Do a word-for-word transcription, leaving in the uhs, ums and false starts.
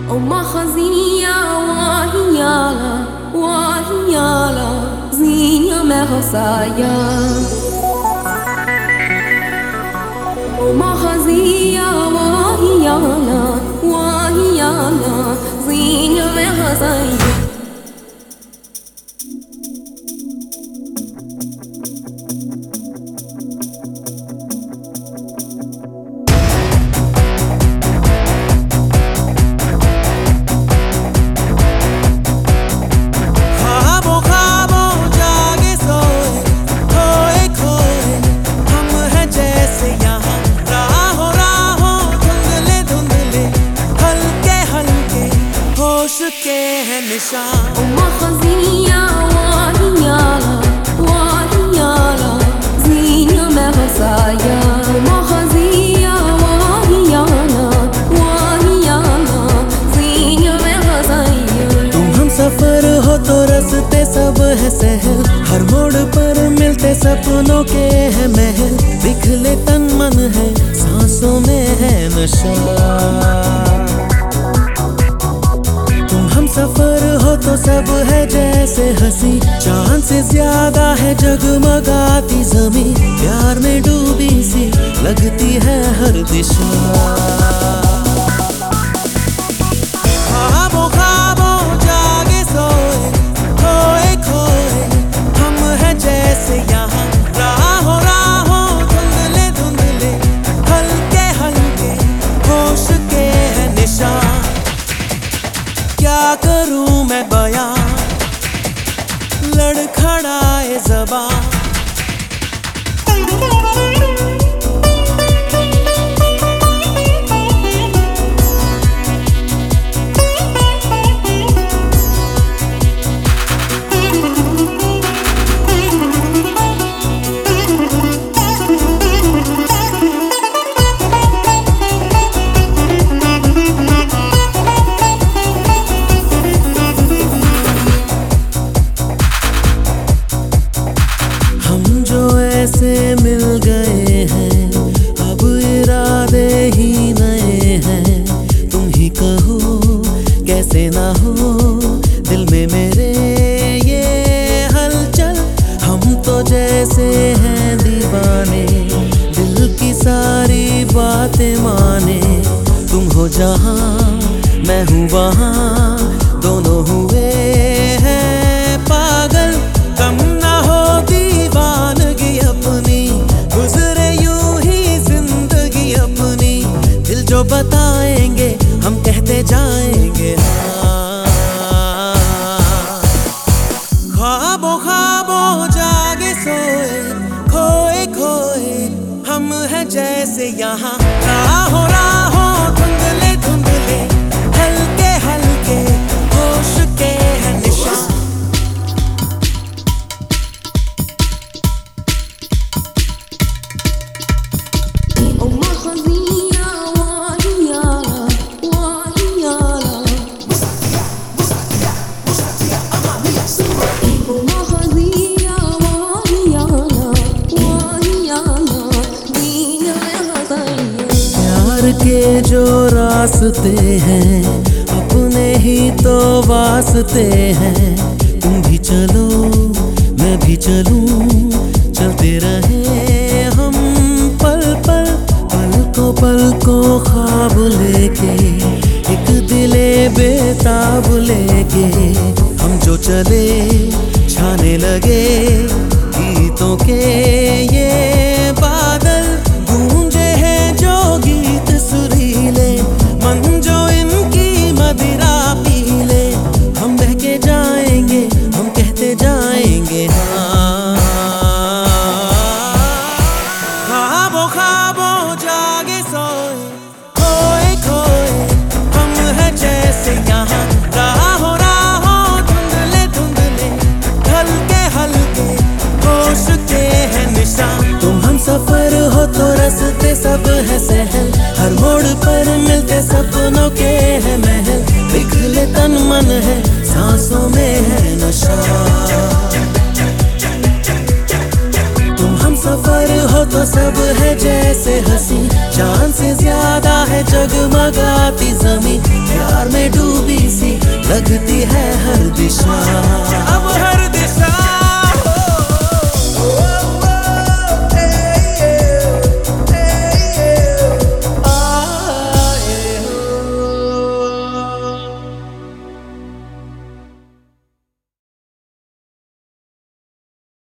وما خزية وهيالا وهيالا زينيا ما خصايا وما خزية وهيالا وهيالا زينيا ما خصايا के है निशान وما خزية وهيالا وهيالا زينيا ما خصايا وما خزية وهيالا وهيالا زينيا ما خصايا तुम हम सफर हो तो रास्ते सब है सहल हर मोड़ पर मिलते सपनों के है महल बिखले तन मन है सांसों में है नशा सफर हो तो सब है जैसे हंसी चांद से ज्यादा है जगमगाती ज़मीं प्यार में डूबी सी लगती है हर दिशा ख्वाबों ख्वाबों जागे सोए खोए खोए हम हैं जैसे यहाँ राहों राहों धुंधले धुंधले हल्के हल्के होश के है निशान क्या करूं मैं बयां लड़खड़ाए ज़बां से मिल गए हैं अब इरादे ही नए हैं तुम ही कहो कैसे ना हो दिल में मेरे ये हलचल हम तो जैसे हैं दीवाने दिल की सारी बातें माने तुम हो जहां मैं हूँ वहां दोनों हुए हैं पागल कम ना हो दीवानगी अपनी गुजरे यूं ही जिंदगी अपनी दिल जो बताएंगे हम कहते जाएंगे हाँ ख्वाबों ख्वाबों जागे सोए खोए खोए हम हैं जैसे यहाँ राहों राहों धुंधले धुंधले हल्के हल्के होश के है निशान وما خزية وهيالا وهيالا وما خزية وهيالا وهيالا زينيا ما خصايا प्यार के जो रास्ते हैं अपने ही तो वास्ते हैं तुम भी चलो मैं भी चलूं चलते रहे हम पल पल पल को पल को ख्वाब लेके एक दिले बेताब लेके हम जो चले छाने लगे गीतों के ये बादल गूंजे हैं जो गीत सुरीले मन जो इनकी मदिरा पी ले हम बह के जाएंगे हम कहते जाएंगे हाँ ख्वाबों ख्वाबों जागे सोए खोए खोए हम हैं जैसे यहाँ राहों राहों धुंधले धुंधले हल्के हल्के होश के है निशान तुम हम सफर हो तो रास्ते सब है सहल हर मोड़ पर मिलते सपनों के है महल बिखले तन मन है सांसों में है नशा तुम हम सफर हो तो सब है जैसे हंसी चांद से ज्यादा है जगमगाती ज़मीं प्यार प्यार में डूबी सी लगती है हर दिशा।